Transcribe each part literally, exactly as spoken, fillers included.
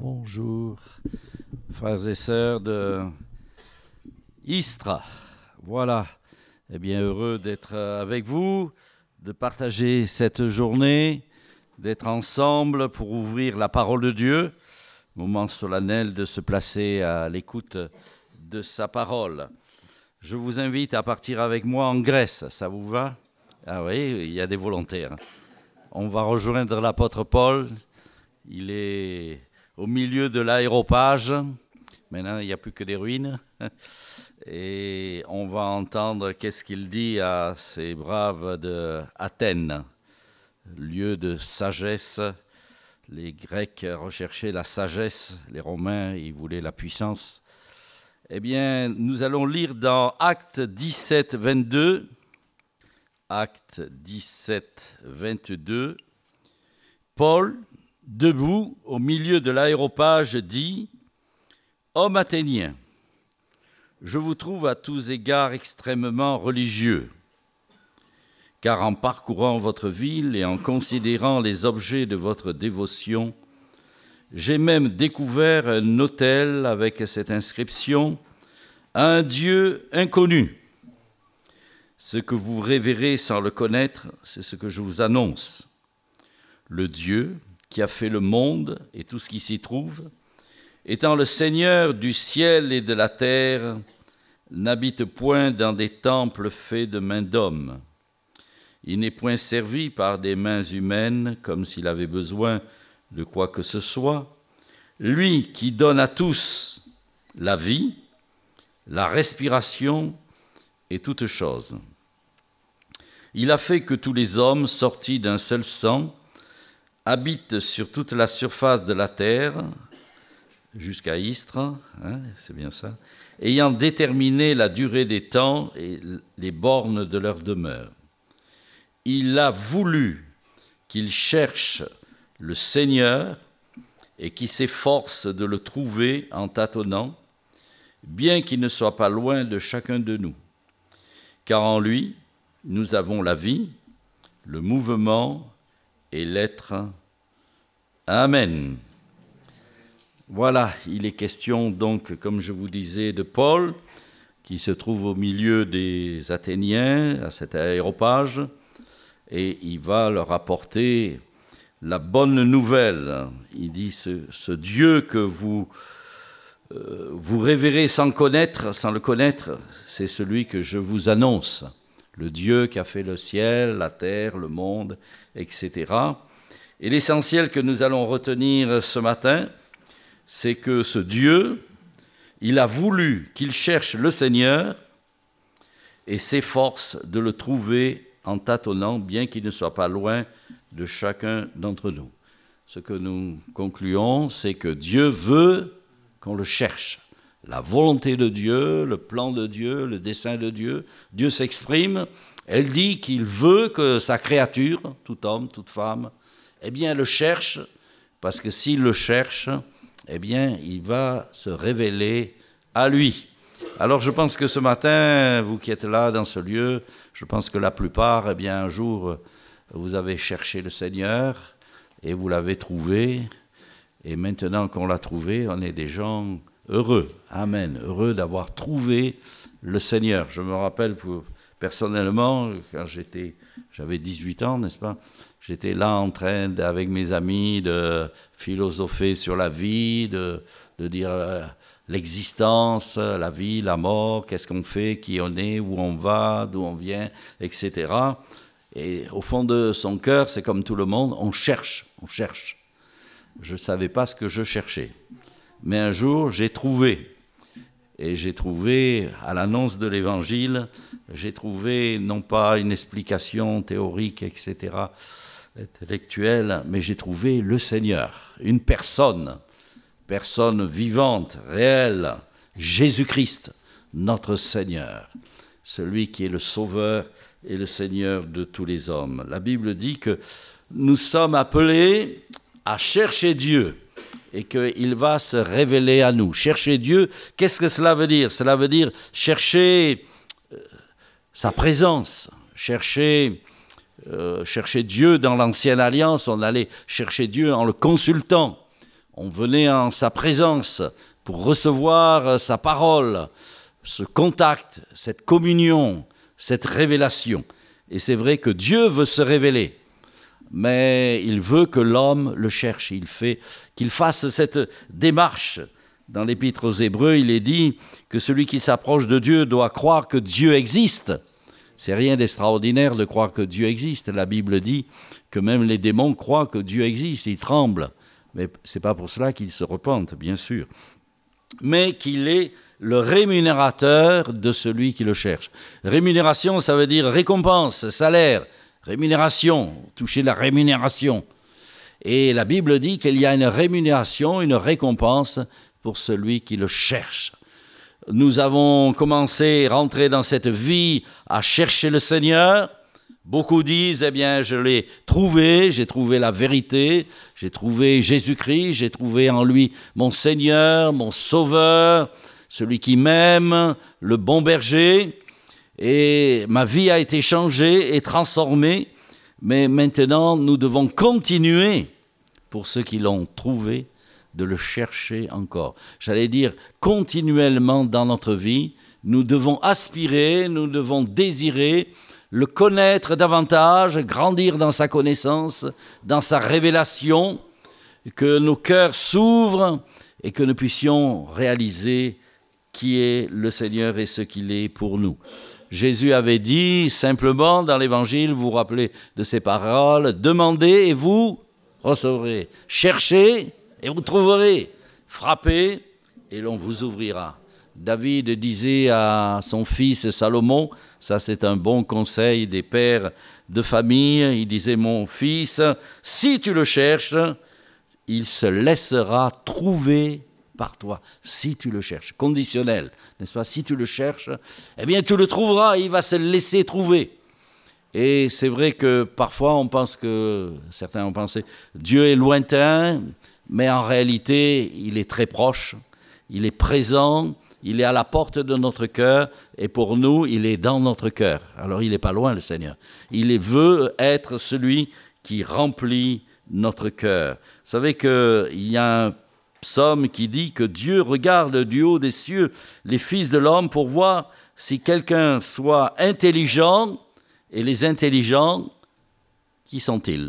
Bonjour, frères et sœurs de Istres. Voilà, eh bien heureux d'être avec vous, de partager cette journée, d'être ensemble pour ouvrir la parole de Dieu, moment solennel de se placer à l'écoute de sa parole. Je vous invite à partir avec moi en Grèce, ça vous va? Ah oui, il y a des volontaires. On va rejoindre l'apôtre Paul, il est au milieu de l'aéropage, maintenant il n'y a plus que des ruines, et on va entendre qu'est-ce qu'il dit à ces braves d'Athènes, lieu de sagesse. Les Grecs recherchaient la sagesse, les Romains, ils voulaient la puissance. Eh bien, nous allons lire dans Actes dix-sept, vingt-deux, Actes dix-sept, vingt-deux, Paul, debout au milieu de l'aéropage, dit « Hommes athéniens, je vous trouve à tous égards extrêmement religieux, car en parcourant votre ville et en considérant les objets de votre dévotion, j'ai même découvert un autel avec cette inscription « Un Dieu inconnu ». Ce que vous révérez sans le connaître, c'est ce que je vous annonce. Le Dieu qui a fait le monde et tout ce qui s'y trouve, étant le Seigneur du ciel et de la terre, n'habite point dans des temples faits de mains d'hommes. Il n'est point servi par des mains humaines comme s'il avait besoin de quoi que ce soit. Lui qui donne à tous la vie, la respiration et toutes choses. Il a fait que tous les hommes, sortis d'un seul sang, habitent sur toute la surface de la terre, jusqu'à Istres, hein, c'est bien ça, ayant déterminé la durée des temps et les bornes de leur demeure. Il a voulu qu'ils cherchent le Seigneur et qu'ils s'efforcent de le trouver en tâtonnant, bien qu'il ne soit pas loin de chacun de nous. Car en lui, nous avons la vie, le mouvement et l'être. Amen. Voilà, il est question donc, comme je vous disais, de Paul, qui se trouve au milieu des Athéniens, à cet aéropage, et il va leur apporter la bonne nouvelle. Il dit, ce, ce Dieu que vous, euh, vous révérez sans connaître, sans le connaître, c'est celui que je vous annonce. Le Dieu qui a fait le ciel, la terre, le monde, et cetera. Et l'essentiel que nous allons retenir ce matin, c'est que ce Dieu, il a voulu qu'il cherche le Seigneur et s'efforce de le trouver en tâtonnant, bien qu'il ne soit pas loin de chacun d'entre nous. Ce que nous concluons, c'est que Dieu veut qu'on le cherche. La volonté de Dieu, le plan de Dieu, le dessein de Dieu, Dieu s'exprime. Elle dit qu'il veut que sa créature, tout homme, toute femme, eh bien, le cherche, parce que s'il le cherche, eh bien, il va se révéler à lui. Alors, je pense que ce matin, vous qui êtes là dans ce lieu, je pense que la plupart, eh bien, un jour, vous avez cherché le Seigneur et vous l'avez trouvé. Et maintenant qu'on l'a trouvé, on est des gens heureux. Amen. Heureux d'avoir trouvé le Seigneur. Je me rappelle pour, personnellement, quand j'étais, j'avais dix-huit ans, n'est-ce pas? J'étais là en train, de, avec mes amis, de philosopher sur la vie, de, de dire euh, l'existence, la vie, la mort, qu'est-ce qu'on fait, qui on est, où on va, d'où on vient, et cetera. Et au fond de son cœur, c'est comme tout le monde, on cherche, on cherche. Je ne savais pas ce que je cherchais. Mais un jour, j'ai trouvé. Et j'ai trouvé, à l'annonce de l'Évangile, j'ai trouvé non pas une explication théorique, et cetera, intellectuelle, mais j'ai trouvé le Seigneur, une personne, personne vivante, réelle, Jésus-Christ, notre Seigneur, celui qui est le Sauveur et le Seigneur de tous les hommes. La Bible dit que nous sommes appelés à chercher Dieu et qu'il va se révéler à nous. Chercher Dieu, qu'est-ce que cela veut dire? Cela veut dire chercher euh, sa présence, chercher, euh, chercher Dieu dans l'ancienne alliance, on allait chercher Dieu en le consultant. On venait en sa présence pour recevoir sa parole, ce contact, cette communion, cette révélation. Et c'est vrai que Dieu veut se révéler, mais il veut que l'homme le cherche, il fait, qu'il fasse cette démarche. Dans l'Épître aux Hébreux, il est dit que celui qui s'approche de Dieu doit croire que Dieu existe. C'est rien d'extraordinaire de croire que Dieu existe. La Bible dit que même les démons croient que Dieu existe, ils tremblent. Mais ce n'est pas pour cela qu'ils se repentent, bien sûr. Mais qu'il est le rémunérateur de celui qui le cherche. Rémunération, ça veut dire récompense, salaire, rémunération, toucher la rémunération. Et la Bible dit qu'il y a une rémunération, une récompense pour celui qui le cherche. Nous avons commencé à rentrer dans cette vie à chercher le Seigneur. Beaucoup disent, eh bien, je l'ai trouvé, j'ai trouvé la vérité, j'ai trouvé Jésus-Christ, j'ai trouvé en lui mon Seigneur, mon Sauveur, celui qui m'aime, le bon berger. Et ma vie a été changée et transformée. Mais maintenant, nous devons continuer, pour ceux qui l'ont trouvé, de le chercher encore. J'allais dire, continuellement dans notre vie, nous devons aspirer, nous devons désirer, le connaître davantage, grandir dans sa connaissance, dans sa révélation, que nos cœurs s'ouvrent et que nous puissions réaliser qui est le Seigneur et ce qu'il est pour nous. Jésus avait dit simplement dans l'Évangile, vous vous rappelez de ces paroles, « Demandez et vous recevrez. Cherchez et vous trouverez. Frappez et l'on vous ouvrira. » David disait à son fils Salomon, ça c'est un bon conseil des pères de famille, il disait « Mon fils, si tu le cherches, il se laissera trouver par toi, si tu le cherches. » Conditionnel, n'est-ce pas? Si tu le cherches, eh bien tu le trouveras, il va se laisser trouver. Et c'est vrai que parfois on pense que, certains ont pensé, Dieu est lointain, mais en réalité il est très proche, il est présent, il est à la porte de notre cœur, et pour nous, il est dans notre cœur. Alors il n'est pas loin le Seigneur. Il veut être celui qui remplit notre cœur. Vous savez qu'il y a un psaume qui dit que Dieu regarde du haut des cieux les fils de l'homme pour voir si quelqu'un soit intelligent, et les intelligents, qui sont-ils?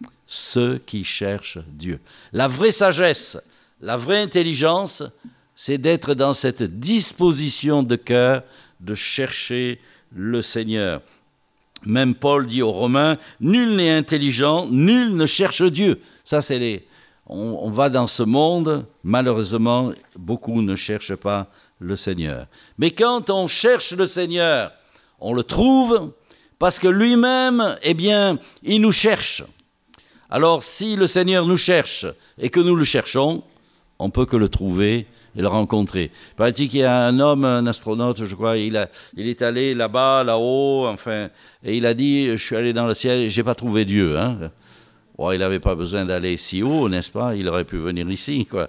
Ceux qui cherchent Dieu. La vraie sagesse, la vraie intelligence, c'est d'être dans cette disposition de cœur de chercher le Seigneur. Même Paul dit aux Romains, « Nul n'est intelligent, nul ne cherche Dieu. » Ça, c'est les... On, on va dans ce monde, malheureusement, beaucoup ne cherchent pas le Seigneur. Mais quand on cherche le Seigneur, on le trouve parce que lui-même, eh bien, il nous cherche. Alors, si le Seigneur nous cherche et que nous le cherchons, on ne peut que le trouver et le rencontrer. Il paraît qu'il y a un homme, un astronaute, je crois, il, a, il est allé là-bas, là-haut, enfin, et il a dit, je suis allé dans le ciel et je n'ai pas trouvé Dieu. Hein. Bon, il n'avait pas besoin d'aller si haut, n'est-ce pas? Il aurait pu venir ici, quoi.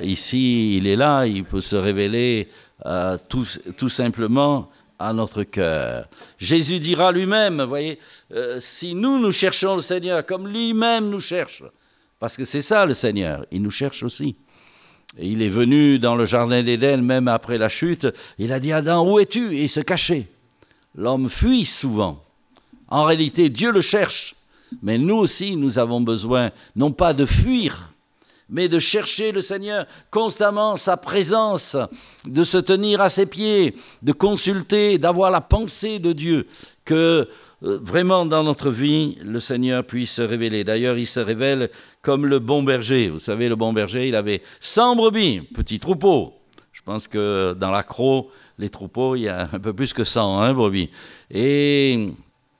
Ici, il est là, il peut se révéler euh, tout, tout simplement à notre cœur. Jésus dira lui-même, vous voyez, euh, si nous, nous cherchons le Seigneur comme lui-même nous cherche, parce que c'est ça le Seigneur, il nous cherche aussi. Et il est venu dans le jardin d'Éden, même après la chute, il a dit, Adam, où es-tu? Et il se cachait. L'homme fuit souvent. En réalité, Dieu le cherche. Mais nous aussi, nous avons besoin, non pas de fuir, mais de chercher le Seigneur constamment, sa présence, de se tenir à ses pieds, de consulter, d'avoir la pensée de Dieu, que euh, vraiment dans notre vie, le Seigneur puisse se révéler. D'ailleurs, il se révèle comme le bon berger. Vous savez, le bon berger, il avait cent brebis, petit troupeau. Je pense que dans l'accro, les troupeaux, il y a un peu plus que cent hein, brebis. Et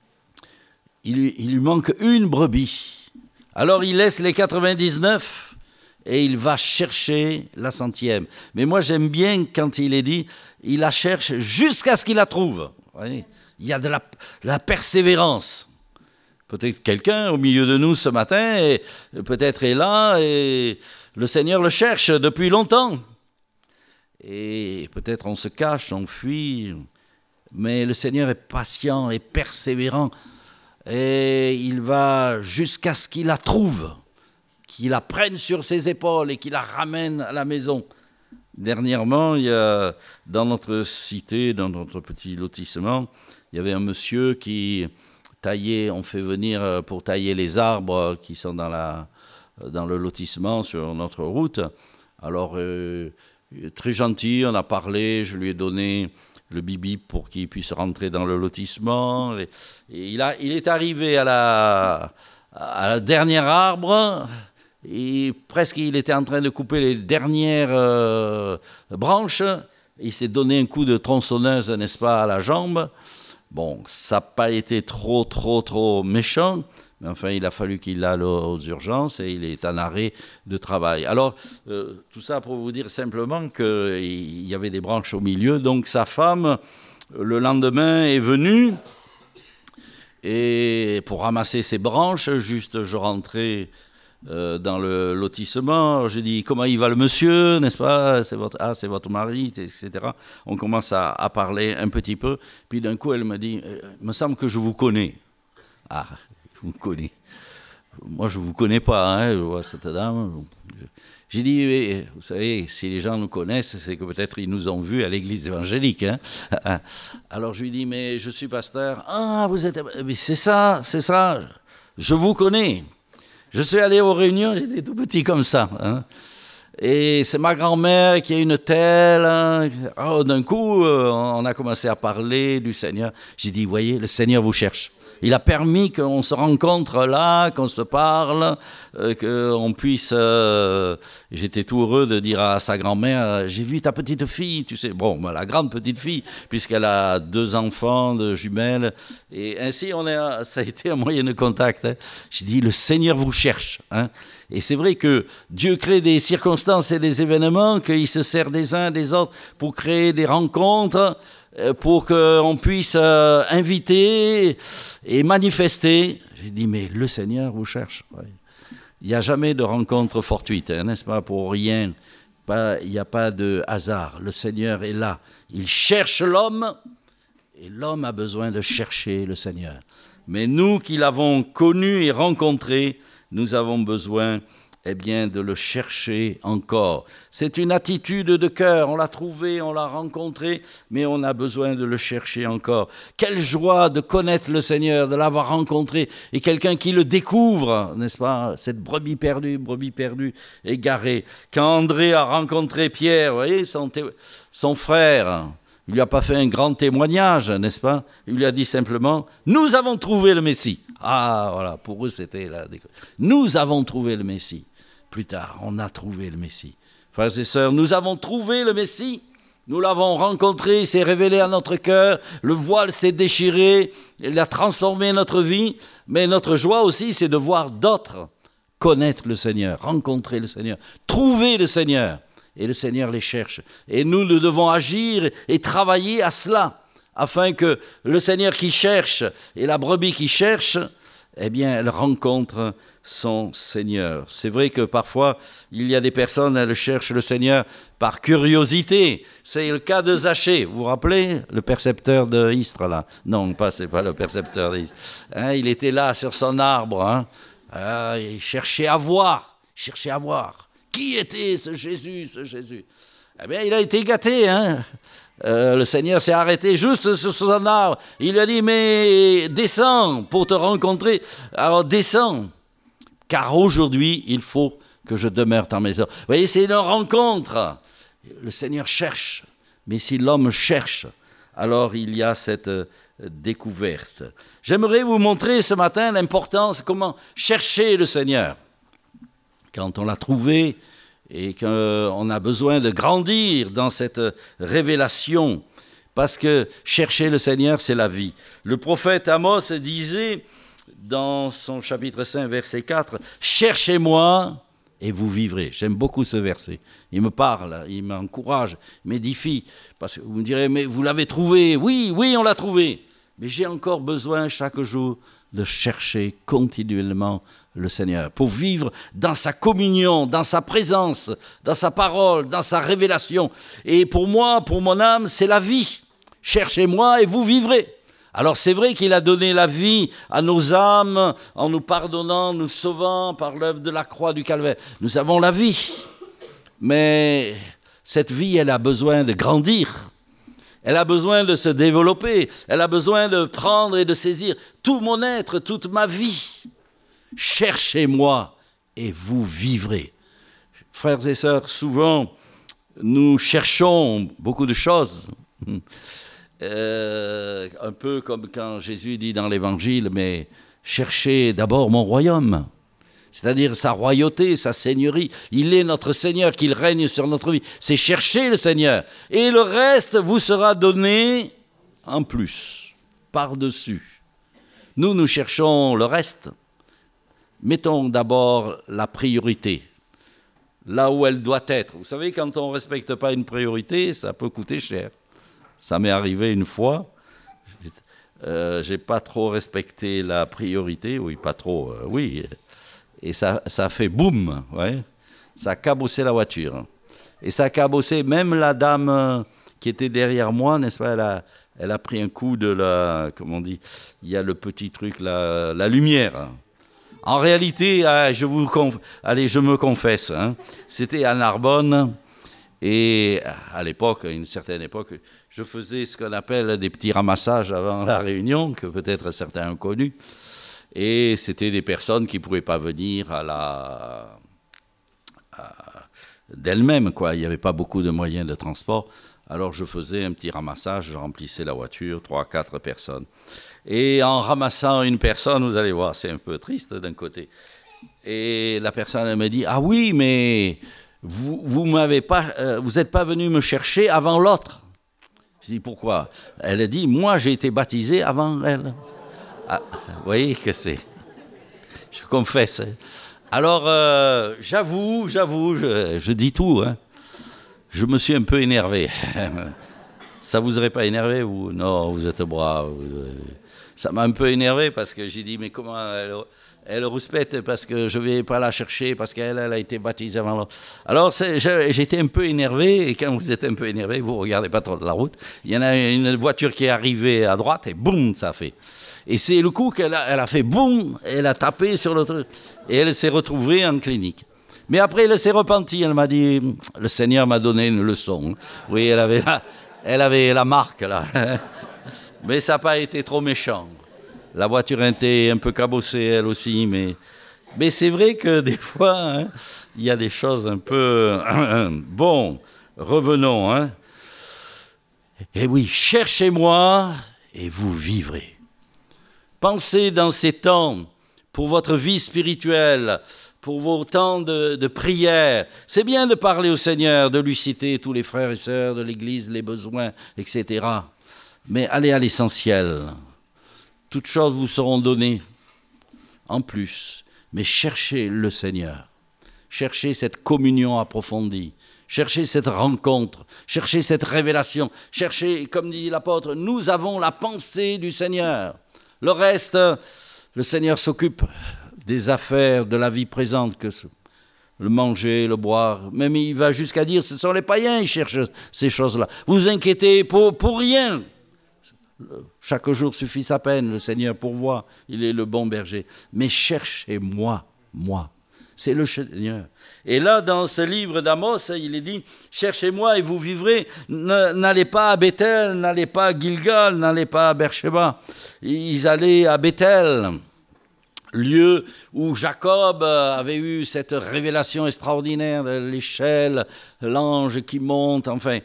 il lui, il lui manque une brebis. Alors, il laisse les quatre-vingt-dix-neuf et il va chercher la centième. Mais moi, j'aime bien quand il est dit, il la cherche jusqu'à ce qu'il la trouve. Vous voyez, il y a de la, de la persévérance. Peut-être quelqu'un au milieu de nous ce matin, et peut-être est là, et le Seigneur le cherche depuis longtemps. Et peut-être on se cache, on fuit, mais le Seigneur est patient et persévérant, et il va jusqu'à ce qu'il la trouve. qui la prenne sur ses épaules et qui la ramène à la maison. Dernièrement, il y a, dans notre cité, dans notre petit lotissement, il y avait un monsieur qui taillait, on fait venir pour tailler les arbres qui sont dans, la, dans le lotissement sur notre route. Alors, euh, très gentil, on a parlé, je lui ai donné le bibi pour qu'il puisse rentrer dans le lotissement. Et, et il, a, il est arrivé à la, à la dernière arbre. Et presque, il était en train de couper les dernières euh, branches. Il s'est donné un coup de tronçonneuse, n'est-ce pas, à la jambe. Bon, ça n'a pas été trop, trop, trop méchant. Mais enfin, il a fallu qu'il aille aux urgences et il est en arrêt de travail. Alors, euh, tout ça pour vous dire simplement qu'il y avait des branches au milieu. Donc, sa femme, le lendemain, est venue. Et pour ramasser ces branches, juste, je rentrais... Euh, dans le lotissement. Alors, je dis, comment il va le monsieur, n'est-ce pas? C'est votre, ah, c'est votre mari, et cetera. On commence à, à parler un petit peu. Puis d'un coup, elle me dit, il me semble que je vous connais. Ah, je vous connais. Moi, je ne vous connais pas, hein, je vois cette dame. J'ai dit, oui, vous savez, si les gens nous connaissent, c'est que peut-être ils nous ont vus à l'église évangélique. Hein. Alors, je lui dis, mais je suis pasteur. Ah, vous êtes... Mais c'est ça, c'est ça. Je vous connais. Je suis allé aux réunions, j'étais tout petit comme ça. Hein. Et c'est ma grand-mère qui a une telle. Hein. Oh, d'un coup, euh, on a commencé à parler du Seigneur. J'ai dit, voyez, le Seigneur vous cherche. Il a permis qu'on se rencontre là, qu'on se parle, euh, qu'on puisse... Euh, j'étais tout heureux de dire à sa grand-mère, j'ai vu ta petite fille, tu sais. Bon, la grande petite fille, puisqu'elle a deux enfants de jumelles. Et ainsi, on est, ça a été un moyen de contact. Hein. J'ai dit, le Seigneur vous cherche. Hein. Et c'est vrai que Dieu crée des circonstances et des événements, qu'il se sert des uns des autres pour créer des rencontres, pour qu'on puisse euh, inviter et manifester. J'ai dit, mais le Seigneur vous cherche. Ouais. Il n'y a jamais de rencontre fortuite, hein, n'est-ce pas, pour rien. Pas, il n'y a pas de hasard. Le Seigneur est là. Il cherche l'homme et l'homme a besoin de chercher le Seigneur. Mais nous qui l'avons connu et rencontré, nous avons besoin eh bien, de le chercher encore. C'est une attitude de cœur, on l'a trouvé, on l'a rencontré, mais on a besoin de le chercher encore. Quelle joie de connaître le Seigneur, de l'avoir rencontré, et quelqu'un qui le découvre, n'est-ce pas? Cette brebis perdue, brebis perdue, égarée. Quand André a rencontré Pierre, vous voyez, son, té- son frère, il ne lui a pas fait un grand témoignage, n'est-ce pas? Il lui a dit simplement, nous avons trouvé le Messie. Ah, voilà, pour eux, c'était la découverte. Nous avons trouvé le Messie. Plus tard, on a trouvé le Messie. Frères et sœurs, nous avons trouvé le Messie. Nous l'avons rencontré, il s'est révélé à notre cœur. Le voile s'est déchiré, il a transformé notre vie. Mais notre joie aussi, c'est de voir d'autres connaître le Seigneur, rencontrer le Seigneur, trouver le Seigneur. Et le Seigneur les cherche. Et nous, nous devons agir et travailler à cela, afin que le Seigneur qui cherche et la brebis qui cherche, eh bien, elle rencontre son Seigneur. C'est vrai que parfois, il y a des personnes, elles cherchent le Seigneur par curiosité. C'est le cas de Zachée. Vous vous rappelez, le percepteur de Istres, là? Non, pas, c'est pas le percepteur d'Istres. Hein, il était là, sur son arbre. Hein. Ah, il cherchait à voir. Il cherchait à voir. Qui était ce Jésus, ce Jésus? Eh bien, il a été gâté, hein. Euh, le Seigneur s'est arrêté juste sur son arbre. Il lui a dit, mais descends pour te rencontrer. Alors, descends. Car aujourd'hui, il faut que je demeure dans mes heures. Vous voyez, c'est une rencontre. Le Seigneur cherche. Mais si l'homme cherche, alors il y a cette découverte. J'aimerais vous montrer ce matin l'importance, comment chercher le Seigneur. Quand on l'a trouvé et qu'on a besoin de grandir dans cette révélation, parce que chercher le Seigneur, c'est la vie. Le prophète Amos disait, dans son chapitre cinq, verset quatre, « Cherchez-moi et vous vivrez ». J'aime beaucoup ce verset. Il me parle, il m'encourage, il m'édifie. Parce que vous me direz, mais vous l'avez trouvé. Oui, oui, on l'a trouvé. Mais j'ai encore besoin chaque jour de chercher continuellement le Seigneur, pour vivre dans sa communion, dans sa présence, dans sa parole, dans sa révélation. Et pour moi, pour mon âme, c'est la vie. Cherchez-moi et vous vivrez. Alors c'est vrai qu'il a donné la vie à nos âmes en nous pardonnant, nous sauvant par l'œuvre de la croix du Calvaire. Nous avons la vie, mais cette vie, elle a besoin de grandir. Elle a besoin de se développer. Elle a besoin de prendre et de saisir tout mon être, toute ma vie. Cherchez-moi et vous vivrez. Frères et sœurs, souvent, nous cherchons beaucoup de choses. Euh, un peu comme quand Jésus dit dans l'Évangile, mais cherchez d'abord mon royaume, c'est-à-dire sa royauté, sa seigneurie. Il est notre Seigneur, qu'il règne sur notre vie. C'est chercher le Seigneur. Et le reste vous sera donné en plus, par-dessus. Nous, nous cherchons le reste. Mettons d'abord la priorité, là où elle doit être. Vous savez, quand on ne respecte pas une priorité, ça peut coûter cher. Ça m'est arrivé une fois, euh, j'ai pas trop respecté la priorité, oui, pas trop, euh, oui, et ça, ça a fait boum, ouais. Ça a cabossé la voiture. Et ça a cabossé même la dame qui était derrière moi, n'est-ce pas, elle a, elle a pris un coup de la, comment on dit, il y a le petit truc, la, la lumière. En réalité, je vous conf... allez, je me confesse, hein, c'était à Narbonne, et à l'époque, à une certaine époque, je faisais ce qu'on appelle des petits ramassages avant la réunion, que peut-être certains ont connu. Et c'était des personnes qui ne pouvaient pas venir à la... à... d'elles-mêmes, quoi. Il n'y avait pas beaucoup de moyens de transport. Alors je faisais un petit ramassage, je remplissais la voiture, trois, quatre personnes. Et en ramassant une personne, vous allez voir, c'est un peu triste d'un côté. Et la personne, elle me dit, ah oui, mais vous vous m'avez pas, euh, vous n'êtes pas venu me chercher avant l'autre. Je dis, pourquoi? Elle a dit, moi j'ai été baptisé avant elle. Ah, vous voyez que c'est... Je confesse. Alors, euh, j'avoue, j'avoue, je, je dis tout. Hein. Je me suis un peu énervé. Ça vous aurait pas énervé, vous? Non, vous êtes brave. Ça m'a un peu énervé parce que j'ai dit, mais comment elle, elle rouspète parce que je ne vais pas la chercher, parce qu'elle elle a été baptisée avant l'autre. Alors, c'est, j'étais un peu énervé, et quand vous êtes un peu énervé, vous ne regardez pas trop de la route. Il y en a une voiture qui est arrivée à droite, et boum, ça fait. Et c'est le coup qu'elle a, elle a fait boum, elle a tapé sur le truc, et elle s'est retrouvée en clinique. Mais après, elle s'est repentie, elle m'a dit, le Seigneur m'a donné une leçon. Oui, elle avait la, elle avait la marque, là. Mais ça n'a pas été trop méchant. La voiture était un peu cabossée, elle aussi, mais, mais c'est vrai que des fois, hein, il y a des choses un peu... Bon, revenons. Hein. Et oui, cherchez-moi et vous vivrez. Pensez dans ces temps, pour votre vie spirituelle, pour vos temps de, de prière. C'est bien de parler au Seigneur, de lui citer tous les frères et sœurs de l'Église, les besoins, et cetera. Mais allez à l'essentiel. Toutes choses vous seront données en plus. Mais cherchez le Seigneur. Cherchez cette communion approfondie. Cherchez cette rencontre. Cherchez cette révélation. Cherchez, comme dit l'apôtre, nous avons la pensée du Seigneur. Le reste, le Seigneur s'occupe des affaires de la vie présente, que le manger, le boire. Même il va jusqu'à dire, ce sont les païens qui cherchent ces choses-là. Vous vous inquiétez pour, pour rien. Chaque jour suffit sa peine, le Seigneur pourvoit, il est le bon berger. Mais cherchez-moi, moi. C'est le Seigneur. Et là, dans ce livre d'Amos, il est dit, cherchez-moi et vous vivrez. N'allez pas à Bethel, n'allez pas à Gilgal, n'allez pas à Beersheba. Ils allaient à Bethel, lieu où Jacob avait eu cette révélation extraordinaire de l'échelle, l'ange qui monte, enfin...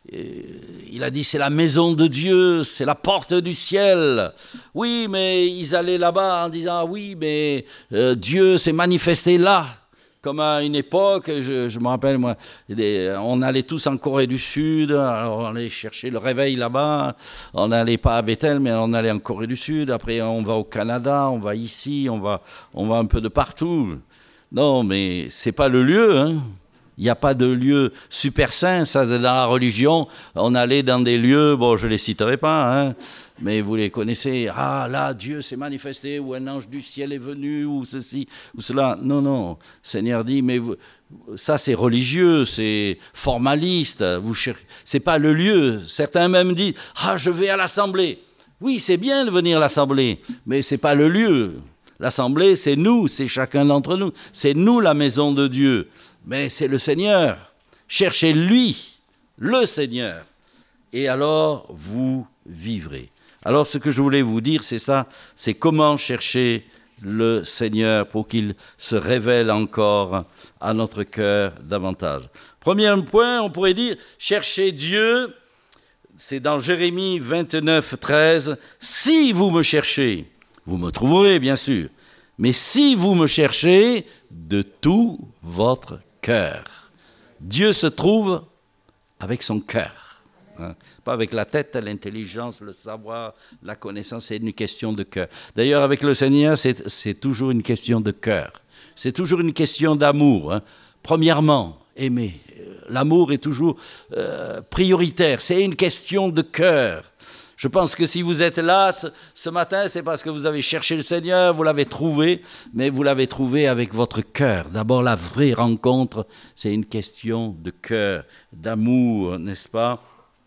Il a dit, c'est la maison de Dieu, c'est la porte du ciel. Oui, mais ils allaient là-bas en disant, ah oui, mais euh, Dieu s'est manifesté là. Comme à une époque, je, je me rappelle, moi, des, on allait tous en Corée du Sud, alors on allait chercher le réveil là-bas. On n'allait pas à Bethel, mais on allait en Corée du Sud. Après, on va au Canada, on va ici, on va, on va un peu de partout. Non, mais c'est pas le lieu, hein. Il n'y a pas de lieu super saint, ça, dans la religion. On allait dans des lieux, bon, je ne les citerai pas, hein, mais vous les connaissez. Ah, là, Dieu s'est manifesté, ou un ange du ciel est venu, ou ceci, ou cela. Non, non. Le Seigneur dit, mais vous, ça, c'est religieux, c'est formaliste. Vous cherchez, c'est pas le lieu. Certains même disent, ah, je vais à l'assemblée. Oui, c'est bien de venir à l'assemblée, mais ce n'est pas le lieu. L'assemblée, c'est nous, c'est chacun d'entre nous. C'est nous la maison de Dieu. Mais c'est le Seigneur. Cherchez lui, le Seigneur. Et alors, vous vivrez. Alors, ce que je voulais vous dire, c'est ça. C'est comment chercher le Seigneur pour qu'il se révèle encore à notre cœur davantage. Premier point, on pourrait dire, cherchez Dieu. C'est dans Jérémie vingt-neuf, treize. « Si vous me cherchez, vous me trouverez, bien sûr, mais si vous me cherchez de tout votre cœur. » Dieu se trouve avec son cœur, hein? Pas avec la tête, l'intelligence, le savoir, la connaissance, c'est une question de cœur. D'ailleurs, avec le Seigneur, c'est, c'est toujours une question de cœur. C'est toujours une question d'amour, hein? Premièrement, aimer. L'amour est toujours euh, prioritaire. C'est une question de cœur. Je pense que si vous êtes là ce, ce matin, c'est parce que vous avez cherché le Seigneur, vous l'avez trouvé, mais vous l'avez trouvé avec votre cœur. D'abord, la vraie rencontre, c'est une question de cœur, d'amour, n'est-ce pas,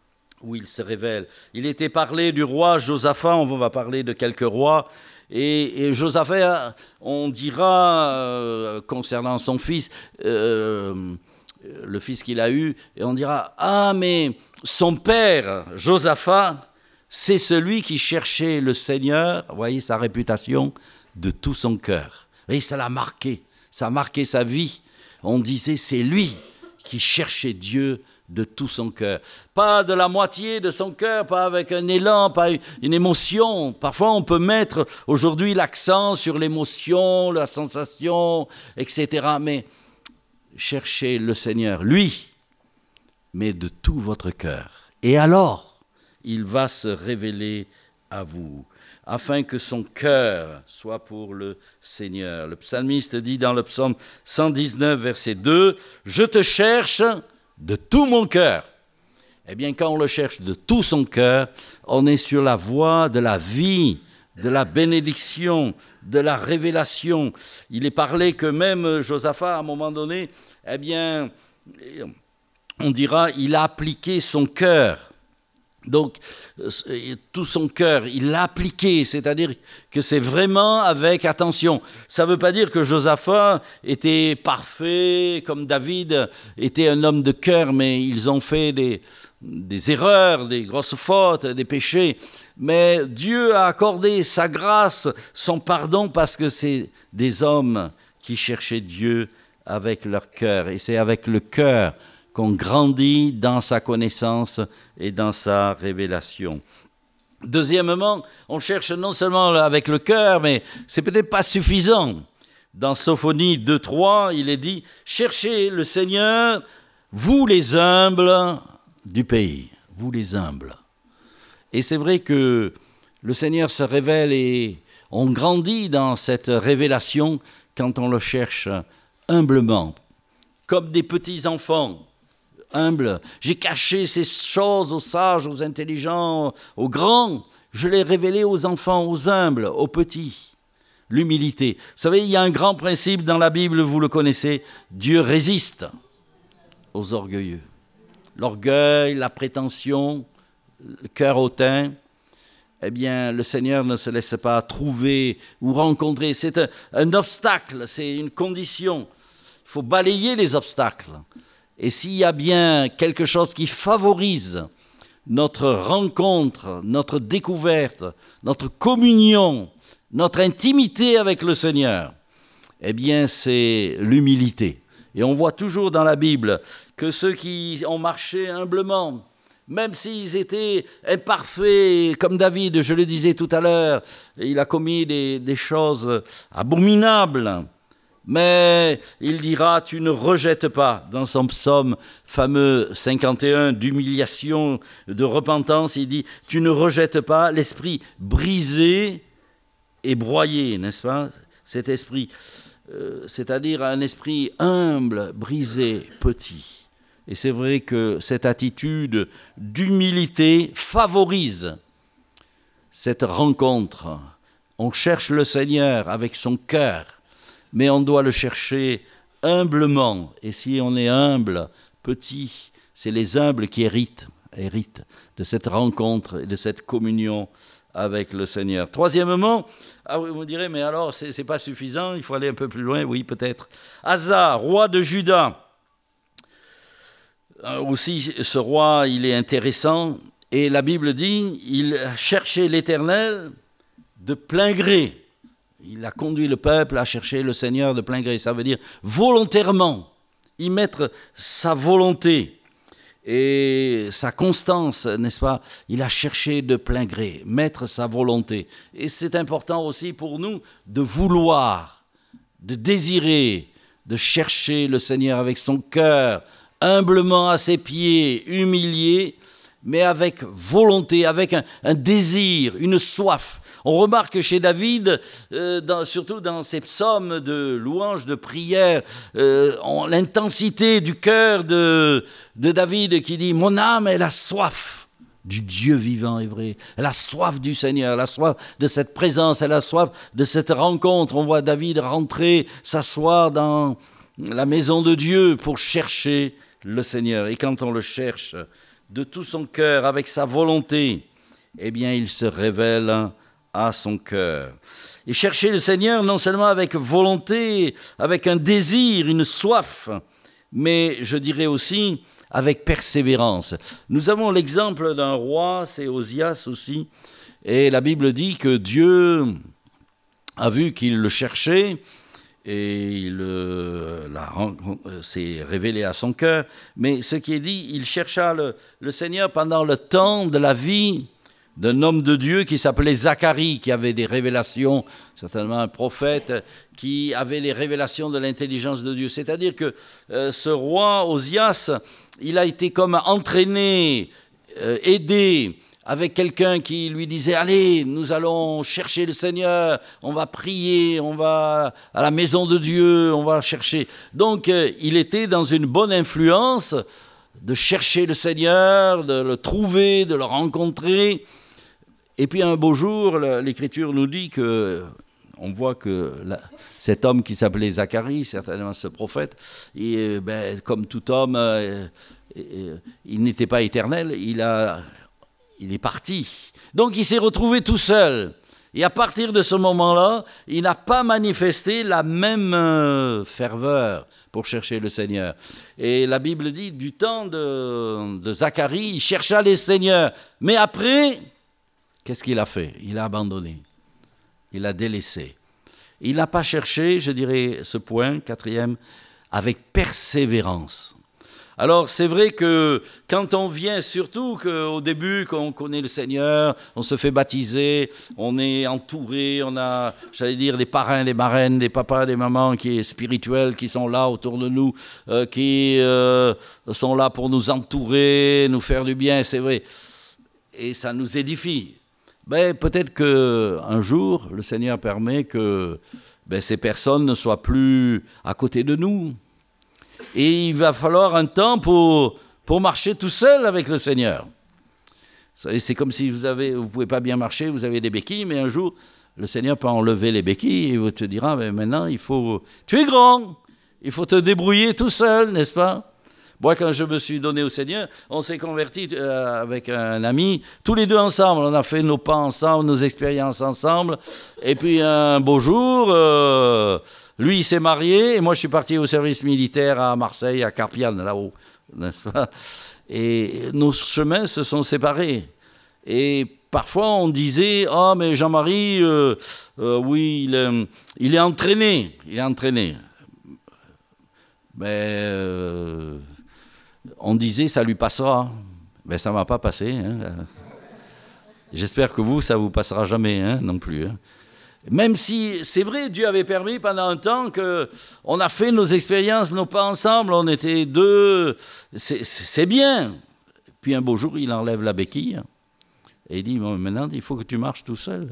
où il se révèle. Il était parlé du roi Josaphat, on va parler de quelques rois, et, et Josaphat, on dira, euh, concernant son fils, euh, le fils qu'il a eu, et on dira, ah, mais son père, Josaphat, c'est celui qui cherchait le Seigneur, vous voyez, sa réputation, de tout son cœur. Vous voyez, ça l'a marqué, ça a marqué sa vie. On disait, c'est lui qui cherchait Dieu de tout son cœur. Pas de la moitié de son cœur, pas avec un élan, pas une émotion. Parfois, on peut mettre aujourd'hui l'accent sur l'émotion, la sensation, et cetera. Mais cherchez le Seigneur, lui, mais de tout votre cœur. Et alors, il va se révéler à vous, afin que son cœur soit pour le Seigneur. Le psalmiste dit dans le psaume cent dix-neuf, verset deux, « Je te cherche de tout mon cœur. » Eh bien, quand on le cherche de tout son cœur, on est sur la voie de la vie, de la bénédiction, de la révélation. Il est parlé que même Josaphat, à un moment donné, eh bien, on dira, il a appliqué son cœur. Donc, tout son cœur, il l'a appliqué, c'est-à-dire que c'est vraiment avec attention. Ça ne veut pas dire que Josaphat était parfait, comme David était un homme de cœur, mais ils ont fait des, des erreurs, des grosses fautes, des péchés. Mais Dieu a accordé sa grâce, son pardon, parce que c'est des hommes qui cherchaient Dieu avec leur cœur. Et c'est avec le cœur qu'on grandit dans sa connaissance et dans sa révélation. Deuxièmement, on cherche non seulement avec le cœur, mais c'est peut-être pas suffisant. Dans Sophonie deux trois, il est dit « Cherchez le Seigneur, vous les humbles du pays. » Vous les humbles. Et c'est vrai que le Seigneur se révèle et on grandit dans cette révélation quand on le cherche humblement, comme des petits enfants. Humble. J'ai caché ces choses aux sages, aux intelligents, aux grands. Je les révélais aux enfants, aux humbles, aux petits. L'humilité. Vous savez, il y a un grand principe dans la Bible, vous le connaissez. Dieu résiste aux orgueilleux. L'orgueil, la prétention, le cœur hautain, eh bien, le Seigneur ne se laisse pas trouver ou rencontrer. C'est un, un obstacle, c'est une condition. Il faut balayer les obstacles. Et s'il y a bien quelque chose qui favorise notre rencontre, notre découverte, notre communion, notre intimité avec le Seigneur, eh bien c'est l'humilité. Et on voit toujours dans la Bible que ceux qui ont marché humblement, même s'ils étaient imparfaits, comme David, je le disais tout à l'heure, il a commis des, des choses abominables, mais il dira, tu ne rejettes pas, dans son psaume fameux cinquante et un d'humiliation, de repentance, il dit, tu ne rejettes pas l'esprit brisé et broyé, n'est-ce pas? Cet esprit, euh, c'est-à-dire un esprit humble, brisé, petit. Et c'est vrai que cette attitude d'humilité favorise cette rencontre. On cherche le Seigneur avec son cœur, mais on doit le chercher humblement. Et si on est humble, petit, c'est les humbles qui héritent, héritent de cette rencontre et de cette communion avec le Seigneur. Troisièmement, ah oui, vous me direz, mais alors, c'est, c'est pas suffisant, il faut aller un peu plus loin. Oui, peut-être. Asa, roi de Juda. Euh, aussi, ce roi, il est intéressant. Et la Bible dit, il cherchait l'Éternel de plein gré. Il a conduit le peuple à chercher le Seigneur de plein gré. Ça veut dire volontairement, y mettre sa volonté et sa constance, n'est-ce pas? Il a cherché de plein gré, mettre sa volonté. Et c'est important aussi pour nous de vouloir, de désirer, de chercher le Seigneur avec son cœur, humblement à ses pieds, humilié, mais avec volonté, avec un, un désir, une soif. On remarque chez David, euh, dans, surtout dans ses psaumes de louange, de prière, euh, on, l'intensité du cœur de, de David qui dit « Mon âme, elle a soif du Dieu vivant et vrai. Elle a soif du Seigneur, elle a soif de cette présence, elle a soif de cette rencontre. » On voit David rentrer, s'asseoir dans la maison de Dieu pour chercher le Seigneur. Et quand on le cherche de tout son cœur, avec sa volonté, eh bien, il se révèle à son cœur. Et chercher le Seigneur non seulement avec volonté, avec un désir, une soif, mais je dirais aussi avec persévérance. Nous avons l'exemple d'un roi, c'est Osias aussi, et la Bible dit que Dieu a vu qu'il le cherchait, et il euh, la, euh, s'est révélé à son cœur, mais ce qui est dit, il chercha le, le Seigneur pendant le temps de la vie d'un homme de Dieu qui s'appelait Zacharie, qui avait des révélations, certainement un prophète, qui avait les révélations de l'intelligence de Dieu. C'est-à-dire que euh, ce roi Osias, il a été comme entraîné, euh, aidé, avec quelqu'un qui lui disait « Allez, nous allons chercher le Seigneur, on va prier, on va à la maison de Dieu, on va chercher. » Donc, euh, il était dans une bonne influence de chercher le Seigneur, de le trouver, de le rencontrer. Et puis un beau jour, l'Écriture nous dit que, on voit que la, cet homme qui s'appelait Zacharie, certainement ce prophète, et, ben, comme tout homme, euh, euh, il n'était pas éternel, il, a, il est parti. Donc il s'est retrouvé tout seul. Et à partir de ce moment-là, il n'a pas manifesté la même euh, ferveur pour chercher le Seigneur. Et la Bible dit, du temps de, de Zacharie, il chercha le Seigneur. Mais après, qu'est-ce qu'il a fait? Il a abandonné. Il a délaissé. Il n'a pas cherché, je dirais, ce point, quatrième, avec persévérance. Alors, c'est vrai que quand on vient, surtout qu'au début, quand on connaît le Seigneur, on se fait baptiser, on est entouré, on a, j'allais dire, des parrains, des marraines, des papas, des mamans qui sont spirituels, qui sont là autour de nous, euh, qui euh, sont là pour nous entourer, nous faire du bien, c'est vrai. Et ça nous édifie. Ben, peut-être qu'un jour, le Seigneur permet que ben, ces personnes ne soient plus à côté de nous. Et il va falloir un temps pour, pour marcher tout seul avec le Seigneur. C'est comme si vous avez, vous ne pouvez pas bien marcher, vous avez des béquilles, mais un jour, le Seigneur peut enlever les béquilles et il te dira, ben, maintenant, il faut, tu es grand, il faut te débrouiller tout seul, n'est-ce pas? Moi, quand je me suis donné au Seigneur, on s'est convertis euh, avec un ami, tous les deux ensemble. On a fait nos pas ensemble, nos expériences ensemble. Et puis, un beau jour, euh, lui, il s'est marié. Et moi, je suis parti au service militaire à Marseille, à Carpiane, là-haut, n'est-ce pas? Et nos chemins se sont séparés. Et parfois, on disait, « Ah, oh, mais Jean-Marie, euh, euh, oui, il, euh, il est entraîné. Il est entraîné. » Mais... Euh, on disait, ça lui passera. Mais ça ne m'a pas passé. Hein. J'espère que vous, ça ne vous passera jamais hein, non plus. Hein. Même si, c'est vrai, Dieu avait permis pendant un temps qu'on a fait nos expériences, nos pas ensemble, on était deux, c'est, c'est bien. Puis un beau jour, il enlève la béquille et il dit, bon, maintenant, il faut que tu marches tout seul.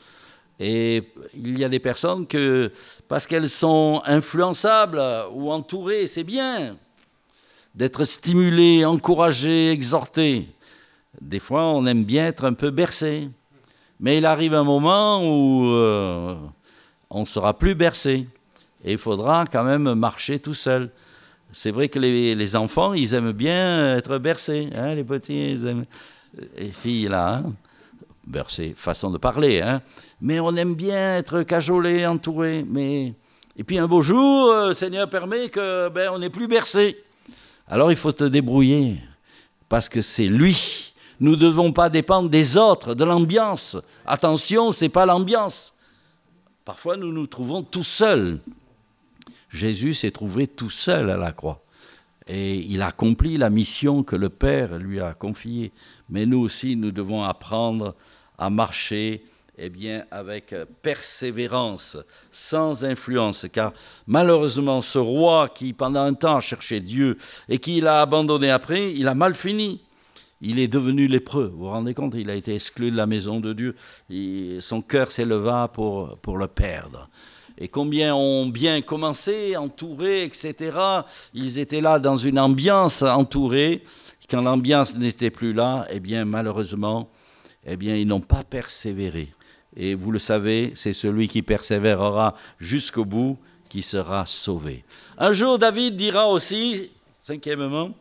Et il y a des personnes que, parce qu'elles sont influençables ou entourées, c'est bien d'être stimulé, encouragé, exhorté. Des fois, on aime bien être un peu bercé. Mais il arrive un moment où euh, on ne sera plus bercé. Et il faudra quand même marcher tout seul. C'est vrai que les, les enfants, ils aiment bien être bercés. Hein, les petits, ils aiment... Les filles, là. Hein. Verset, façon de parler, hein. Mais on aime bien être cajolé, entouré. Mais... Et puis un beau jour, le Seigneur permet que ben, on n'est plus bercé. Alors il faut te débrouiller, parce que c'est lui. Nous ne devons pas dépendre des autres, de l'ambiance. Attention, ce n'est pas l'ambiance. Parfois, nous nous trouvons tout seuls. Jésus s'est trouvé tout seul à la croix. Et il a accompli la mission que le Père lui a confiée. Mais nous aussi, nous devons apprendre à marcher eh bien, avec persévérance, sans influence. Car malheureusement, ce roi qui, pendant un temps, cherchait Dieu et qui l'a abandonné après, il a mal fini. Il est devenu lépreux. Vous vous rendez compte, il a été exclu de la maison de Dieu. Il, son cœur s'éleva pour, pour le perdre. Et combien ont bien commencé, entourés, et cetera. Ils étaient là dans une ambiance entourée. Quand l'ambiance n'était plus là, eh bien, malheureusement, eh bien, ils n'ont pas persévéré. Et vous le savez, c'est celui qui persévérera jusqu'au bout qui sera sauvé. Un jour, David dira aussi, cinquièmement,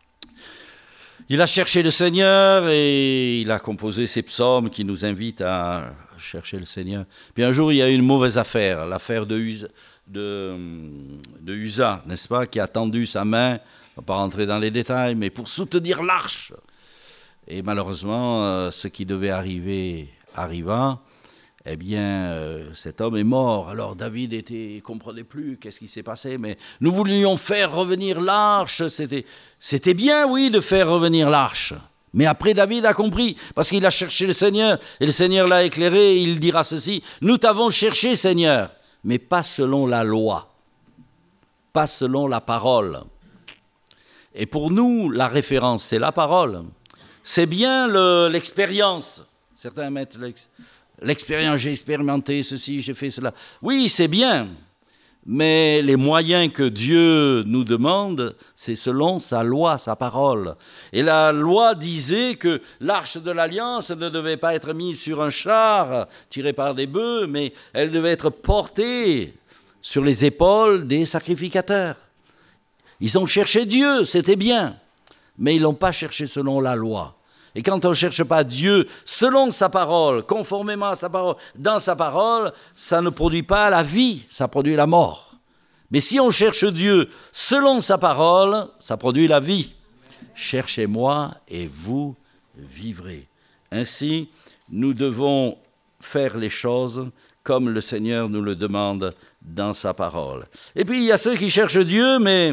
il a cherché le Seigneur et il a composé ces psaumes qui nous invitent à chercher le Seigneur. Puis un jour, il y a eu une mauvaise affaire, l'affaire de, Uza, de, de Uza, n'est-ce pas, qui a tendu sa main, on ne va pas rentrer dans les détails, mais pour soutenir l'arche. Et malheureusement, ce qui devait arriver arriva. Eh bien, euh, cet homme est mort. Alors David était, ne comprenait plus qu'est-ce qui s'est passé, mais nous voulions faire revenir l'arche. C'était, c'était bien, oui, de faire revenir l'arche. Mais après, David a compris, parce qu'il a cherché le Seigneur, et le Seigneur l'a éclairé, et il dira ceci, « Nous t'avons cherché, Seigneur, mais pas selon la loi, pas selon la parole. » Et pour nous, la référence, c'est la parole. C'est bien le, l'expérience. Certains mettent l'expérience. L'expérience, j'ai expérimenté ceci, j'ai fait cela. Oui, c'est bien, mais les moyens que Dieu nous demande, c'est selon sa loi, sa parole. Et la loi disait que l'arche de l'Alliance ne devait pas être mise sur un char tiré par des bœufs, mais elle devait être portée sur les épaules des sacrificateurs. Ils ont cherché Dieu, c'était bien, mais ils ne l'ont pas cherché selon la loi. Et quand on ne cherche pas Dieu selon sa parole, conformément à sa parole, dans sa parole, ça ne produit pas la vie, ça produit la mort. Mais si on cherche Dieu selon sa parole, ça produit la vie. Cherchez-moi et vous vivrez. Ainsi, nous devons faire les choses comme le Seigneur nous le demande dans sa parole. Et puis, il y a ceux qui cherchent Dieu, mais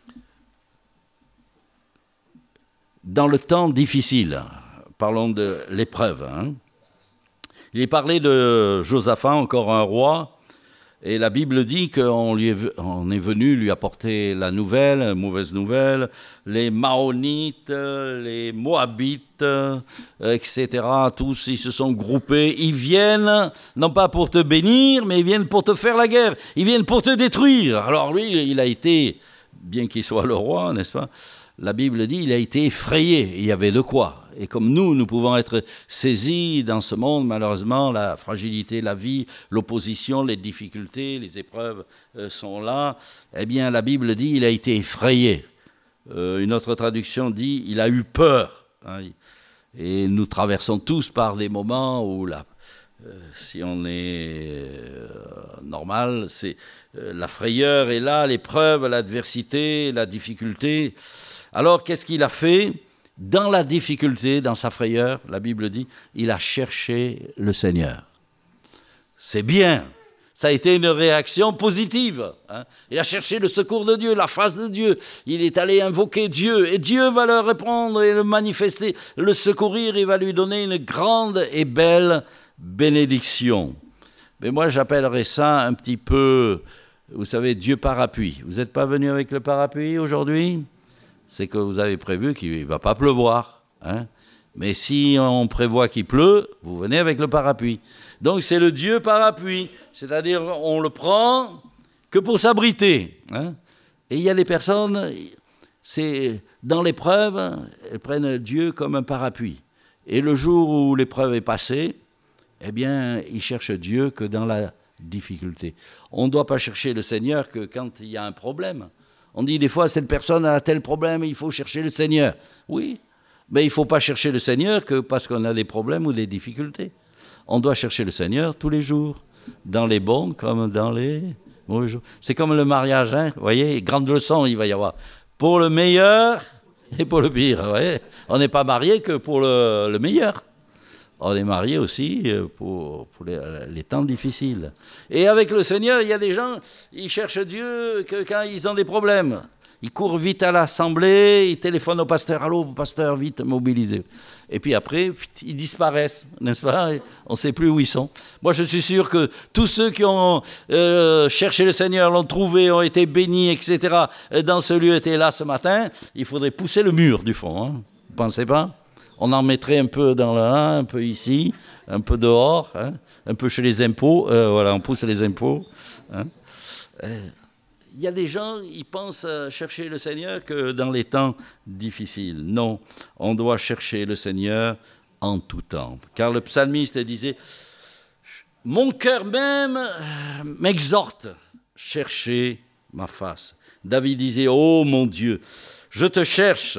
dans le temps difficile, parlons de l'épreuve. Hein. Il est parlé de Josaphat, encore un roi, et la Bible dit qu'on lui est, on est venu lui apporter la nouvelle, mauvaise nouvelle, les Maonites, les Moabites, et cetera. Tous, ils se sont groupés. Ils viennent, non pas pour te bénir, mais ils viennent pour te faire la guerre. Ils viennent pour te détruire. Alors lui, il a été, bien qu'il soit le roi, n'est-ce pas ? La Bible dit qu'il a été effrayé, il y avait de quoi. Et comme nous, nous pouvons être saisis dans ce monde, malheureusement, la fragilité, la vie, l'opposition, les difficultés, les épreuves euh, sont là. Eh bien, la Bible dit qu'il a été effrayé. Euh, une autre traduction dit il a eu peur. Hein. Et nous traversons tous par des moments où, la, euh, si on est euh, normal, c'est, euh, la frayeur est là, l'épreuve, l'adversité, la difficulté. Alors, qu'est-ce qu'il a fait ? Dans la difficulté, dans sa frayeur, la Bible dit, il a cherché le Seigneur. C'est bien. Ça a été une réaction positive. Hein. Il a cherché le secours de Dieu, la face de Dieu. Il est allé invoquer Dieu. Et Dieu va le répondre et le manifester, le secourir. Il va lui donner une grande et belle bénédiction. Mais moi, j'appellerais ça un petit peu, vous savez, Dieu parapluie. Vous n'êtes pas venu avec le parapluie aujourd'hui ? C'est que vous avez prévu qu'il ne va pas pleuvoir. Hein. Mais si on prévoit qu'il pleut, vous venez avec le parapluie. Donc c'est le Dieu parapluie, c'est-à-dire on le prend que pour s'abriter. Hein. Et il y a des personnes, c'est, dans l'épreuve, elles prennent Dieu comme un parapluie. Et le jour où l'épreuve est passée, eh bien, ils cherchent Dieu que dans la difficulté. On ne doit pas chercher le Seigneur que quand il y a un problème. On dit des fois, cette personne a tel problème, il faut chercher le Seigneur. Oui, Mais il ne faut pas chercher le Seigneur que parce qu'on a des problèmes ou des difficultés. On doit chercher le Seigneur tous les jours, dans les bons comme dans les mauvais jours. C'est comme le mariage, hein, vous voyez, grande leçon il va y avoir. Pour le meilleur et pour le pire, vous voyez. On n'est pas marié que pour le, le meilleur. On est marié aussi pour, pour les, les temps difficiles. Et avec le Seigneur, il y a des gens, ils cherchent Dieu que quand ils ont des problèmes. Ils courent vite à l'assemblée, ils téléphonent au pasteur, « Allô, pasteur, vite, mobilisez ». Et puis après, ils disparaissent, n'est-ce pas? On ne sait plus où ils sont. Moi, je suis sûr que tous ceux qui ont euh, cherché le Seigneur, l'ont trouvé, ont été bénis, et cetera, dans ce lieu étaient là ce matin, il faudrait pousser le mur du fond. Hein. Vous ne pensez pas? On en mettrait un peu dans le un, un peu ici, un peu dehors, hein, un peu chez les impôts. Euh, voilà, on pousse les impôts. Hein. Euh, Il y a des gens, ils pensent chercher le Seigneur que dans les temps difficiles. Non, on doit chercher le Seigneur en tout temps. Car le psalmiste disait, « Mon cœur même m'exhorte, cherchez ma face. » David disait, « Oh mon Dieu, je te cherche,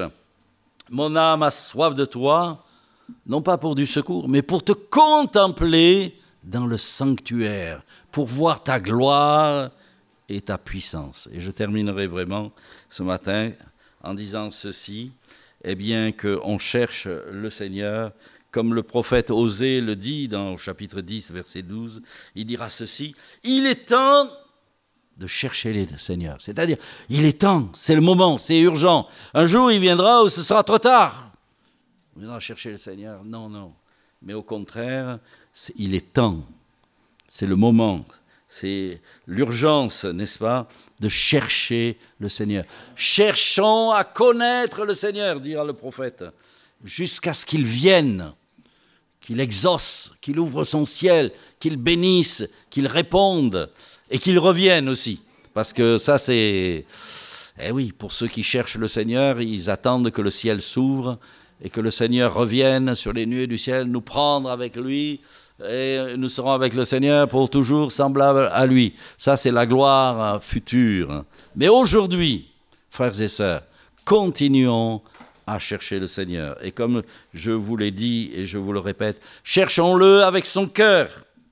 mon âme a soif de toi, non pas pour du secours, mais pour te contempler dans le sanctuaire, pour voir ta gloire et ta puissance. » Et je terminerai vraiment ce matin en disant ceci, eh bien qu'on cherche le Seigneur, comme le prophète Osée le dit dans le chapitre dix, verset douze, il dira ceci, « Il est temps de chercher le Seigneur. » C'est-à-dire, il est temps, c'est le moment, c'est urgent. Un jour, il viendra où ce sera trop tard. On viendra chercher le Seigneur. Non, non. Mais au contraire, c'est, il est temps, c'est le moment. C'est l'urgence, n'est-ce pas, de chercher le Seigneur. Cherchons à connaître le Seigneur, dira le prophète, jusqu'à ce qu'il vienne, qu'il exauce, qu'il ouvre son ciel, qu'il bénisse, qu'il réponde et qu'il revienne aussi. Parce que ça, c'est... Eh oui, pour ceux qui cherchent le Seigneur, ils attendent que le ciel s'ouvre et que le Seigneur revienne sur les nuées du ciel, nous prendre avec lui, et nous serons avec le Seigneur pour toujours semblables à lui. Ça, c'est la gloire future. Mais aujourd'hui, frères et sœurs, continuons à chercher le Seigneur. Et comme je vous l'ai dit et je vous le répète, cherchons-le avec son cœur.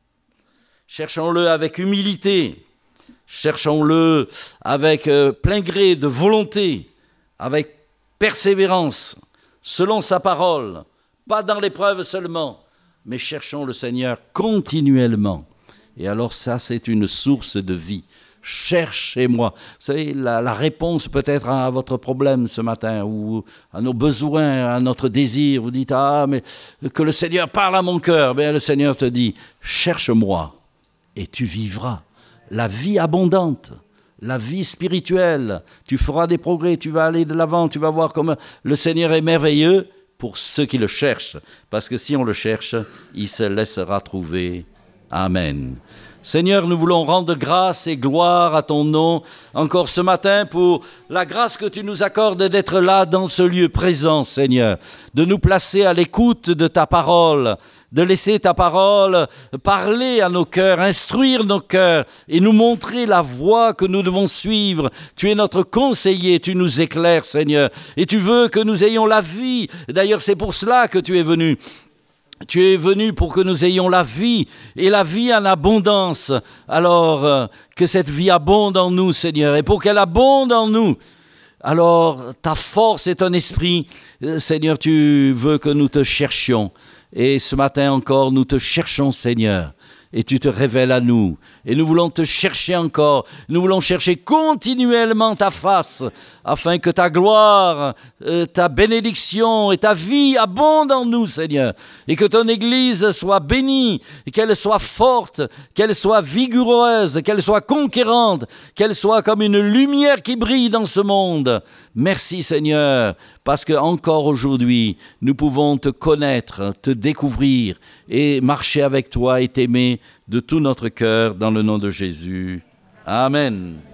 Cherchons-le avec humilité. Cherchons-le avec euh, plein gré de volonté, avec persévérance, selon sa parole, pas dans l'épreuve seulement, mais cherchons le Seigneur continuellement. Et alors ça, c'est une source de vie. Cherchez-moi. Vous savez, la, la réponse peut-être à votre problème ce matin, ou à nos besoins, à notre désir. Vous dites, ah, mais que le Seigneur parle à mon cœur. Bien, le Seigneur te dit, cherche-moi et tu vivras la vie abondante, la vie spirituelle. Tu feras des progrès, tu vas aller de l'avant, tu vas voir comme le Seigneur est merveilleux pour ceux qui le cherchent. Parce que si on le cherche, il se laissera trouver. Amen. Seigneur, nous voulons rendre grâce et gloire à ton nom encore ce matin pour la grâce que tu nous accordes d'être là dans ce lieu présent, Seigneur, de nous placer à l'écoute de ta parole, de laisser ta parole parler à nos cœurs, instruire nos cœurs et nous montrer la voie que nous devons suivre. Tu es notre conseiller, tu nous éclaires, Seigneur, et tu veux que nous ayons la vie. D'ailleurs, c'est pour cela que tu es venu. Tu es venu pour que nous ayons la vie, et la vie en abondance. Alors, euh, que cette vie abonde en nous, Seigneur, et pour qu'elle abonde en nous, alors ta force et ton esprit, euh, Seigneur, tu veux que nous te cherchions. Et ce matin encore, nous te cherchons, Seigneur, et tu te révèles à nous. Et nous voulons te chercher encore. Nous voulons chercher continuellement ta face, afin que ta gloire, euh, ta bénédiction et ta vie abondent en nous, Seigneur. Et que ton Église soit bénie, et qu'elle soit forte, qu'elle soit vigoureuse, qu'elle soit conquérante, qu'elle soit comme une lumière qui brille dans ce monde. Merci, Seigneur, parce que encore aujourd'hui, nous pouvons te connaître, te découvrir et marcher avec toi et t'aimer de tout notre cœur dans le nom de Jésus. Amen.